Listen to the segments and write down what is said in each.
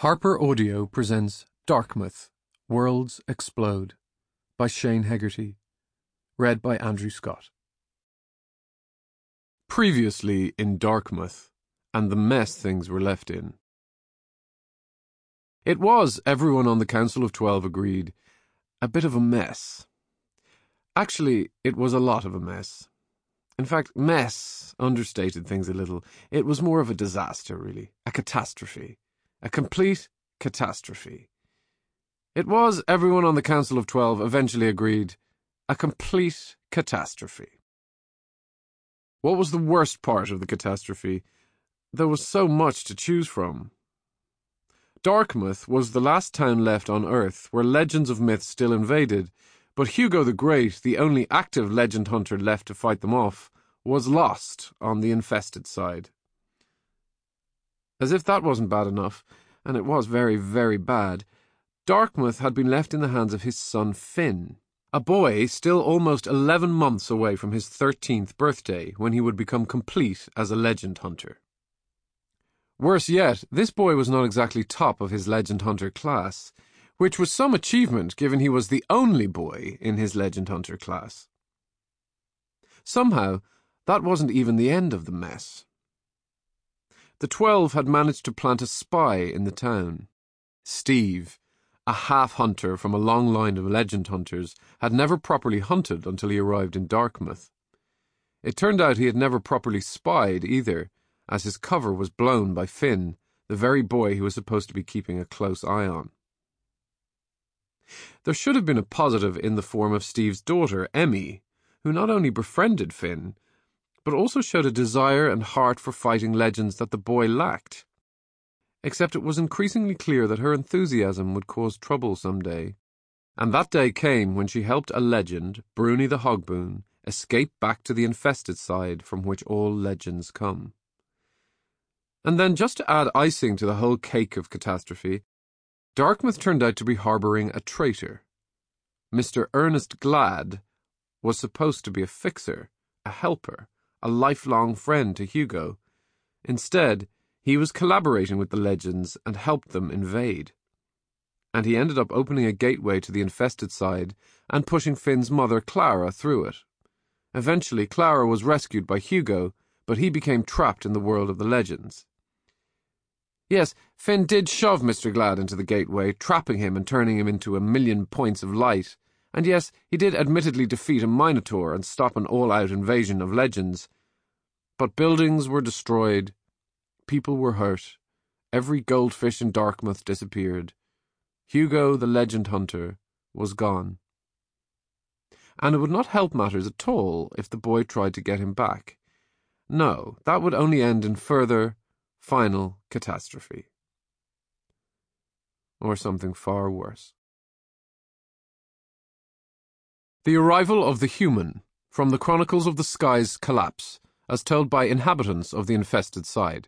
Harper Audio presents Darkmouth, Worlds Explode by Shane Hegarty. Read by Andrew Scott. Previously in Darkmouth, and the mess things were left in. It was, everyone on the Council of 12 agreed, a bit of a mess. Actually, it was a lot of a mess. In fact, mess understated things a little. It was more of a disaster, really. A catastrophe. A complete catastrophe. It was, everyone on the Council of 12 eventually agreed, a complete catastrophe. What was the worst part of the catastrophe? There was so much to choose from. Darkmouth was the last town left on Earth where legends of myth still invaded, but Hugo the Great, the only active legend hunter left to fight them off, was lost on the infested side. As if that wasn't bad enough, and it was very, very bad, Darkmouth had been left in the hands of his son Finn, a boy still almost 11 months away from his 13th birthday, when he would become complete as a legend hunter. Worse yet, this boy was not exactly top of his legend hunter class, which was some achievement given he was the only boy in his legend hunter class. Somehow, that wasn't even the end of the mess. The 12 had managed to plant a spy in the town. Steve, a half-hunter from a long line of legend hunters, had never properly hunted until he arrived in Darkmouth. It turned out he had never properly spied either, as his cover was blown by Finn, the very boy he was supposed to be keeping a close eye on. There should have been a positive in the form of Steve's daughter, Emmy, who not only befriended Finn, but also showed a desire and heart for fighting legends that the boy lacked. Except it was increasingly clear that her enthusiasm would cause trouble someday. And that day came when she helped a legend, Bruni the Hogboon, escape back to the infested side from which all legends come. And then, just to add icing to the whole cake of catastrophe, Darkmouth turned out to be harbouring a traitor. Mr. Ernest Glad was supposed to be a fixer, a helper, a lifelong friend to Hugo. Instead, he was collaborating with the legends and helped them invade. And he ended up opening a gateway to the infested side and pushing Finn's mother Clara through it. Eventually, Clara was rescued by Hugo, but he became trapped in the world of the legends. Yes, Finn did shove Mr. Glad into the gateway, trapping him and turning him into a million points of light. And yes, he did admittedly defeat a Minotaur and stop an all-out invasion of legends. But buildings were destroyed, people were hurt, every goldfish in Darkmouth disappeared. Hugo, the legend hunter, was gone. And it would not help matters at all if the boy tried to get him back. No, that would only end in further, final catastrophe. Or something far worse. The Arrival of the Human, from the Chronicles of the Sky's Collapse, as told by inhabitants of the infested side.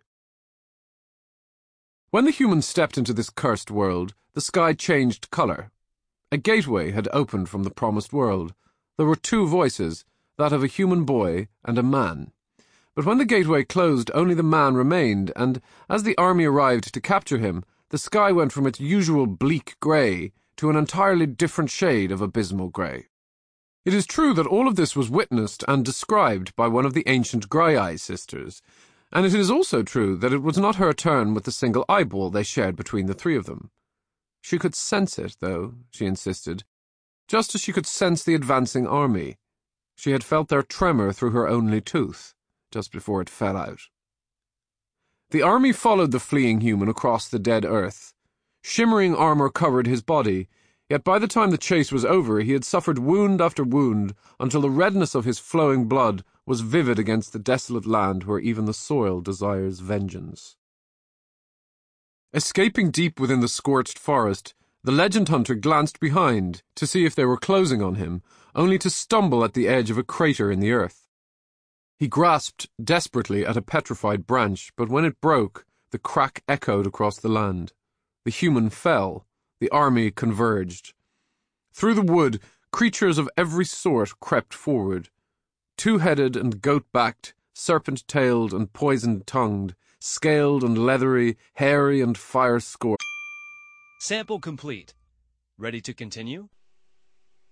When the humans stepped into this cursed world, the sky changed colour. A gateway had opened from the promised world. There were two voices, that of a human boy and a man. But when the gateway closed, only the man remained, and as the army arrived to capture him, the sky went from its usual bleak grey to an entirely different shade of abysmal grey. It is true that all of this was witnessed and described by one of the ancient Grey-Eye sisters, and it is also true that it was not her turn with the single eyeball they shared between the three of them. She could sense it, though, she insisted, just as she could sense the advancing army. She had felt their tremor through her only tooth, just before it fell out. The army followed the fleeing human across the dead earth. Shimmering armour covered his body, yet by the time the chase was over he had suffered wound after wound until the redness of his flowing blood was vivid against the desolate land where even the soil desires vengeance. Escaping deep within the scorched forest, the legend hunter glanced behind to see if they were closing on him, only to stumble at the edge of a crater in the earth. He grasped desperately at a petrified branch, but when it broke, the crack echoed across the land. The human fell. The army converged. Through the wood, creatures of every sort crept forward. Two-headed and goat-backed, serpent-tailed and poison-tongued, scaled and leathery, hairy and fire-scorched. Sample complete. Ready to continue?